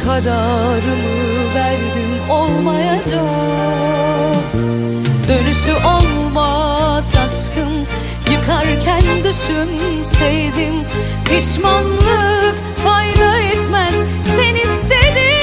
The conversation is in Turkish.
kararımı verdim, olmayacak. Dönüşü olmaz aşkın, yıkarken düşünseydin. Pişmanlık fayda etmez, sen istedin.